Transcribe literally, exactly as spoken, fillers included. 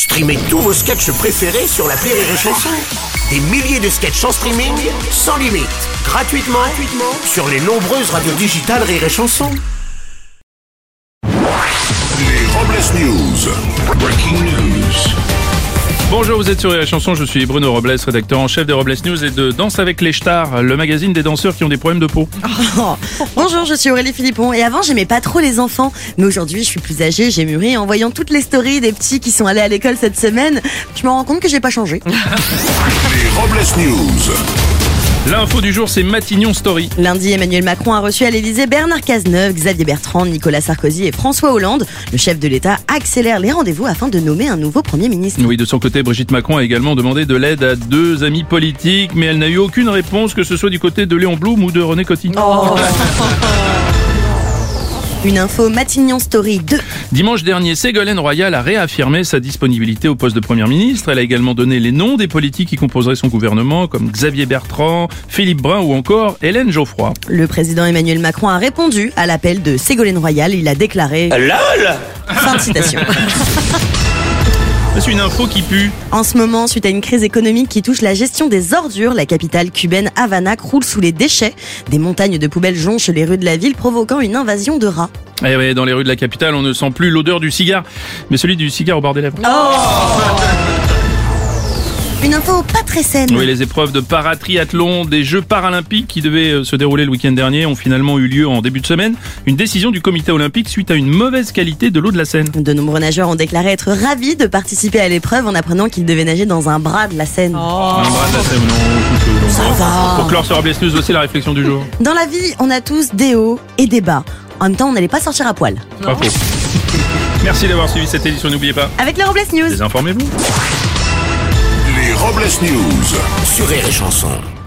Streamez tous vos sketchs préférés sur l'appli Rire et Chanson. Des milliers de sketchs en streaming, sans limite, gratuitement, gratuitement sur les nombreuses radios digitales Rire et Chanson. Les Robles News. Breaking news. Bonjour, vous êtes sur Rire et Chanson, je suis Bruno Robles, rédacteur en chef des Robles News et de Danse avec les stars, le magazine des danseurs qui ont des problèmes de peau. Oh. Bonjour, je suis Aurélie Philippon et avant j'aimais pas trop les enfants, mais aujourd'hui je suis plus âgée, j'ai mûri. En voyant toutes les stories des petits qui sont allés à l'école cette semaine, je me rends compte que j'ai pas changé. Les Robles News. L'info du jour, c'est Matignon Story. Lundi, Emmanuel Macron a reçu à l'Elysée Bernard Cazeneuve, Xavier Bertrand, Nicolas Sarkozy et François Hollande. Le chef de l'État accélère les rendez-vous afin de nommer un nouveau Premier ministre. Oui, de son côté, Brigitte Macron a également demandé de l'aide à deux amis politiques, mais elle n'a eu aucune réponse, que ce soit du côté de Léon Blum ou de René Coty. Oh. Une info Matignon Story deux. Dimanche dernier, Ségolène Royal a réaffirmé sa disponibilité au poste de Première ministre. Elle a également donné les noms des politiques qui composeraient son gouvernement, comme Xavier Bertrand, Philippe Brun ou encore Hélène Geoffroy. Le président Emmanuel Macron a répondu à l'appel de Ségolène Royal. Il a déclaré « LOL !» Fin de citation. C'est une info qui pue. En ce moment, suite à une crise économique qui touche la gestion des ordures, la capitale cubaine Havana croule sous les déchets. Des montagnes de poubelles jonchent les rues de la ville, provoquant une invasion de rats. Eh ouais, dans les rues de la capitale, on ne sent plus l'odeur du cigare, mais celui du cigare au bord des lèvres. Oh Une info pas très saine. Oui, les épreuves de paratriathlon des Jeux paralympiques qui devaient se dérouler le week-end dernier ont finalement eu lieu en début de semaine. Une décision du comité olympique suite à une mauvaise qualité de l'eau de la Seine. De nombreux nageurs ont déclaré être ravis de participer à l'épreuve en apprenant qu'ils devaient nager dans un bras de la Seine. Oh. Un bras de la Seine, non. Ça va. Pour clore sur Robles News aussi, la réflexion du jour. Dans la vie, on a tous des hauts et des bas. En même temps, on n'allait pas sortir à poil. Pas faux. Merci d'avoir suivi cette édition, n'oubliez pas. Avec les Robles News. Désinformez-vous. Les Robles News. Sur Rire et Chanson.